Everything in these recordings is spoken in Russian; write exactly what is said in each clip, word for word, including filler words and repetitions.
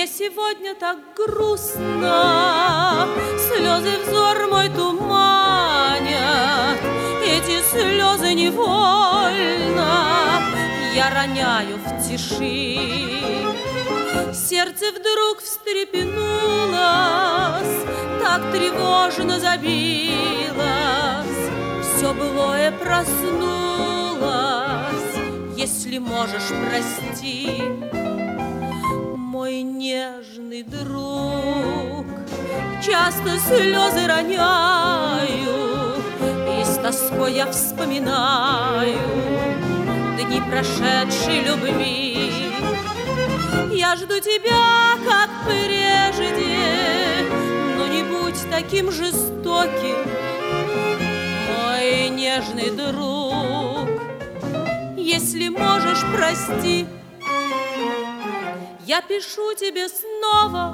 сегодня так грустно, слезы взор мой туманят, эти слезы невольно я роняю в тиши. Сердце вдруг встрепенулось, так тревожно забилось, все былое проснулось. Если можешь, прости, мой нежный друг. Часто слезы роняю, и с тоской я вспоминаю дни прошедшей любви. Я жду тебя, как прежде, но не будь таким жестоким, мой нежный друг. Если можешь, прости, я пишу тебе снова.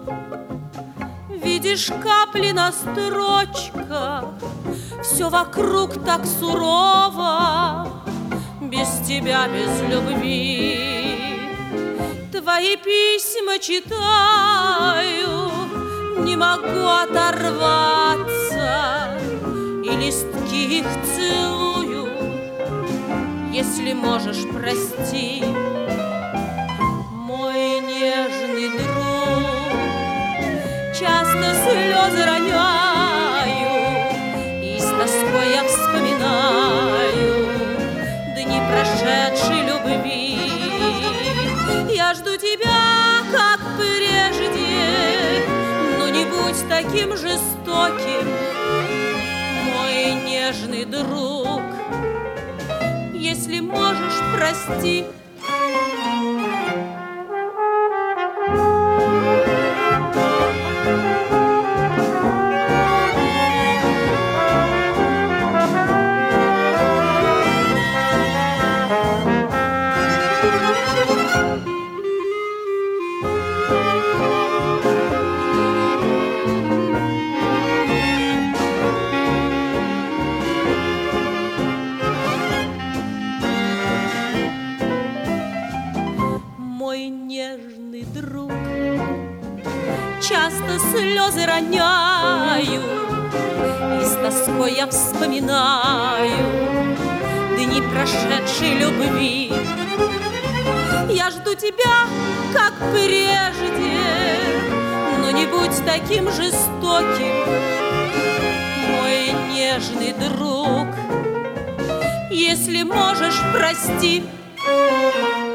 Видишь капли на строчках, все вокруг так сурово, без тебя, без любви. Твои письма читаю, не могу оторваться, и листки их целую. Если можешь, прости, мой нежный друг. Часто слезы роняю, и с тоской я вспоминаю дни прошедшей любви. Я жду тебя, как прежде, но не будь таким жестоким, мой нежный друг. Если можешь, прости. Мой нежный друг, часто слезы роняю, и с тоской я вспоминаю дни прошедшей любви. Я жду тебя, как прежде, но не будь таким жестоким, мой нежный друг. Если можешь, прости.